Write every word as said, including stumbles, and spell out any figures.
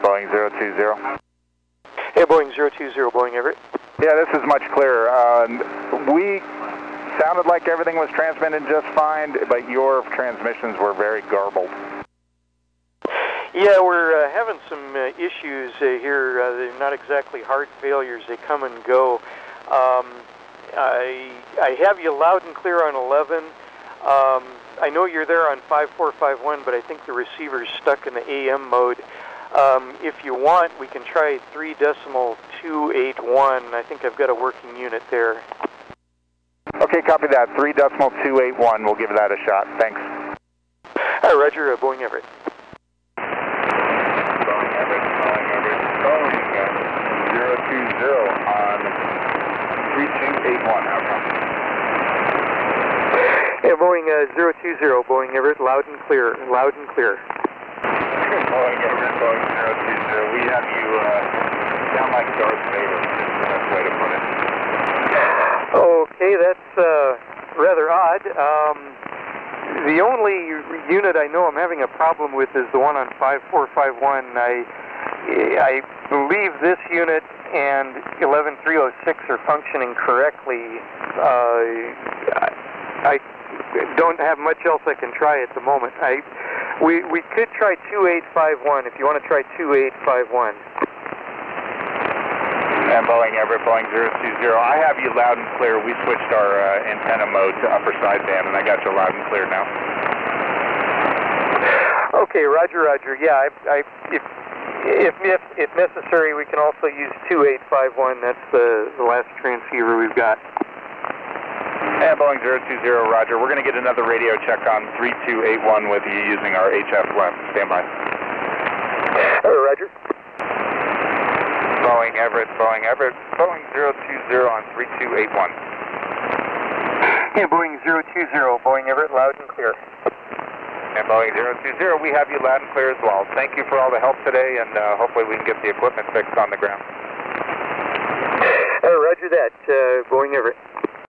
Boeing zero two zero. Hey, Boeing zero two zero, Boeing Everett. Yeah, this is much clearer. Uh, we sounded like everything was transmitting just fine, but your transmissions were very garbled. Yeah, we're uh, having some uh, issues uh, here. Uh, they're not exactly heart failures. They come and go. Um, I, I have you loud and clear on eleven. Um, I know you're there on five four five one, but I think the receiver's stuck in the A M mode. Um, if you want, we can try three decimal two eight one. I think I've got a working unit there. Okay, copy that. three decimal two eight one. We'll give that a shot. Thanks. All right, Roger. Uh, Boeing Everett. Boeing Everett, Boeing Everett, Boeing zero two zero on three two eight one. How come? Hey, Boeing uh, zero two zero, Boeing Everett, loud and clear, loud and clear. Boeing Everett, Boeing zero two zero. We have you uh, sound like Darth Vader. That's the best way to put it. Okay, that's uh, rather odd. Um, the only unit I know I'm having a problem with is the one on five four five one. I, I believe this unit and eleven three oh six are functioning correctly. Uh, I, I don't have much else I can try at the moment. I, we, we could try two eight five one if you want to try two eight five one. And Boeing Everett, Boeing zero two zero. I have you loud and clear. We switched our uh, antenna mode to upper sideband, and I got you loud and clear now. Okay, Roger, Roger. Yeah, I, I, if, if, if, if necessary, we can also use two eight five one. That's the, the last transceiver we've got. And Boeing zero two zero, Roger. We're going to get another radio check on three two eight one with you using our H F left. Stand by. All right, Roger. Boeing Everett, Boeing Everett, Boeing zero two zero on three two eight one. Yeah, Boeing zero two zero, Boeing Everett, loud and clear. And Boeing zero two zero, we have you loud and clear as well. Thank you for all the help today, and uh, hopefully we can get the equipment fixed on the ground. Uh, roger that, uh, Boeing Everett.